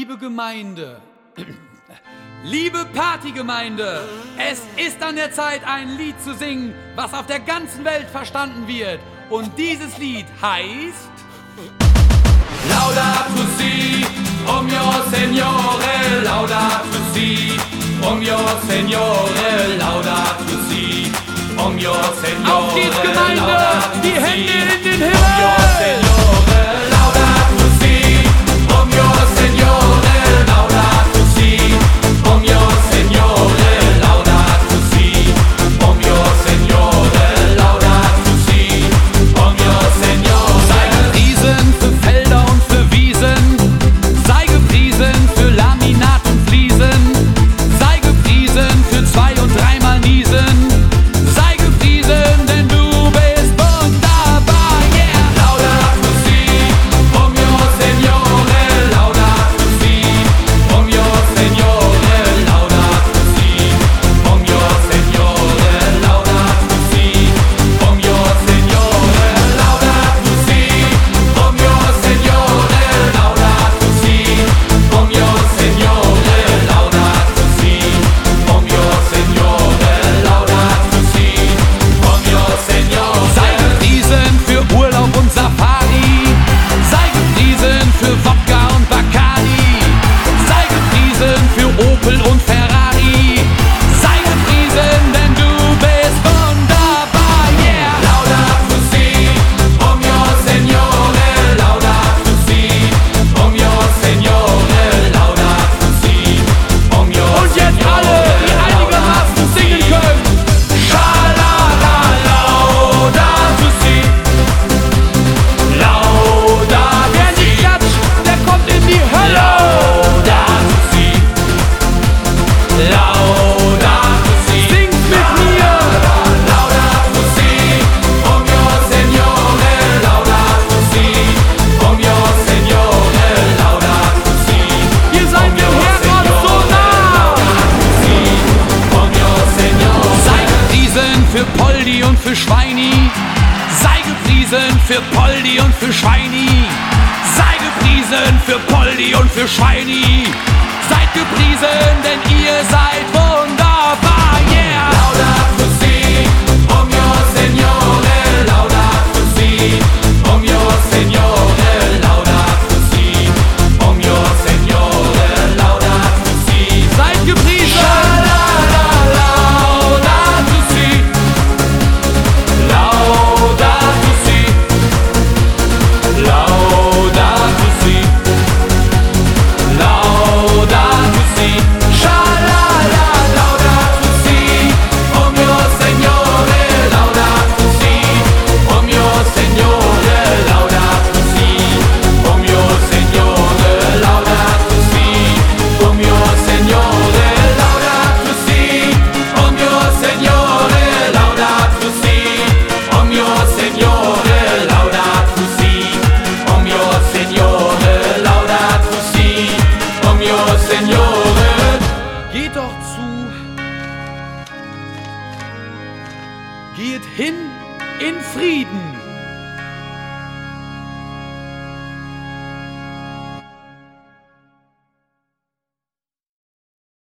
liebe Gemeinde, liebe Partygemeinde, es ist an der Zeit, ein Lied zu singen, was auf der ganzen Welt verstanden wird. Und dieses Lied heißt Laudato Si, o mio Signore, Laudato Si, o mio Signore, Laudato Si, o mio Signore. Auf geht's, Gemeinde, die Hände in den Himmel! O mio Signore, Laudato Si, o mio Signore, Laudato Si, o mio Signore, Laudato Si, o mio Signore, Laudato Si, o mio Signore. Sei gepriesen für Felder und für Wiesen, sei gepriesen für Laminat und Fliesen, sei gepriesen für 2- und 3-mal Niesen, sei gepriesen, denn du bist wunderbar, yeah! Laudato Si, o mio Signore, Laudato Si, o mio Signore, Laudato Si, o mio Signore, Laudato Si, o mio Signore, Laudato Si, o mio Signore, Laudato Si, o mio Signore, Laudato Si, o mio Signore, Laudato Si, o mio Signore. Sei gepriesen für Urlaub und Safari, sei gepriesen für Wodka und Bacardi, sei gepriesen für Opel und Ferrari, sei gepriesen, denn du bist wunderbar, yeah! Laudato Si, o mio Signore, Laudato Si, o mio Signore, Laudato Si, o mio Signore. Und jetzt alle, die einigermaßen singen können. Schalala, Laudato Si, Laudato Si. Wer nicht klatscht, der kommt in die Hölle. Laudato Si, Laudato Si. Singt mit mir. Laudato Si, o mio Signore, Laudato Si, o mio Signore, Laudato Si. Ihr seid dem Herrgott so nah. O mio Signore. Sei gepriesen für Poldi und für Schweini, sei gepriesen für Poldi und für Schweini, sei gepriesen für Poldi und für Schweini, seid gepriesen, denn ihr seid wunderbar, yeah! Laudato Si, o mio Signore, Laudato Si, o mio Signore, Laudato Si, o mio Signore, Laudato Si. Seid gepriesen! Laudato Si, Laudato Si, Laudato Si, Laudato Si. Shalala, Laudato Si, o mio Signore, Laudato Si, o mio Signore, Laudato Si, o mio Signore, Laudato Si, o mio Signore, Laudato Si, o mio Signore, Laudato Si, o mio Signore, Laudato Si, o mio Signore, Laudato Si, o mio Signore. Geht doch zu, geht hin in Frieden.